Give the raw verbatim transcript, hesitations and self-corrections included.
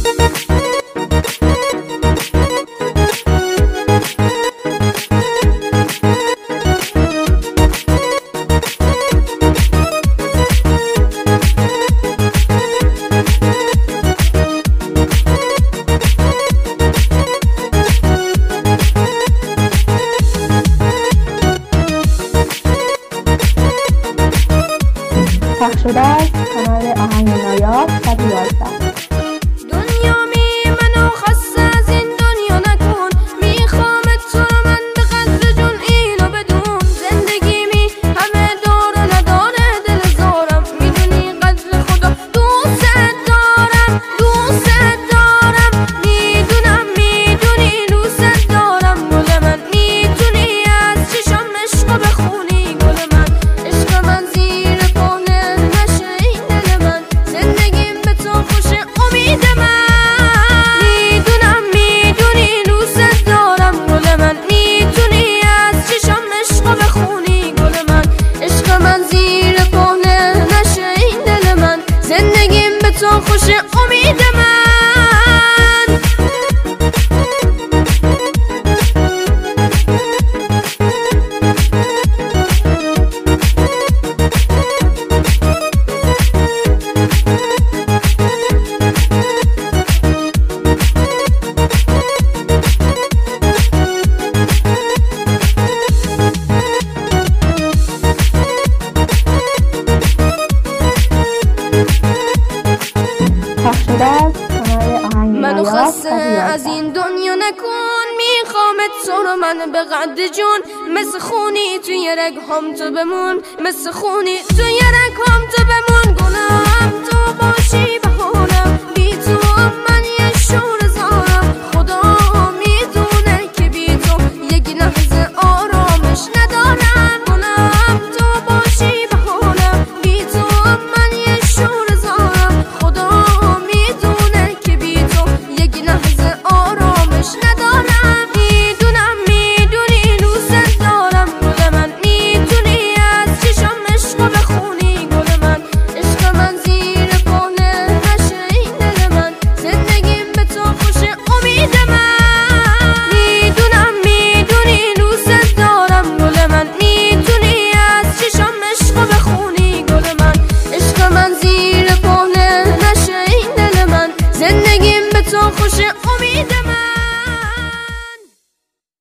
پخش شده است کانال آهنگ نایاب صد و یازده. دنیا می منو خسته از این دنیا نکن، میخوام تو رو من به قدر جون اینو بدون. زندگی می همه داره نداره دل زارم، میدونی قدر خدا دوست دارم دوست دارم. میدونم میدونی دوست دارم گل من، میتونی از چشم عشق بخونی گل من. عشق من زیر پهنه نشه این دل من، زندگیم به تو خوش امید من. میدونم میدونی دوست دارم گل من، میتونی از چشم عشق بخونی گل من. عشق من زیر پهنه نشه این دل من، زندگیم به تو خوش امید من. پخش شده است کانال آهنگ منو نایاب خسته صد و یازده. از این دنیا نکن، میخوام تو رو من به قد جون. مثل خونی توی رگ هم تو بمون، مثل خونی توی رگ هم تو بمون. گناهم تو باشی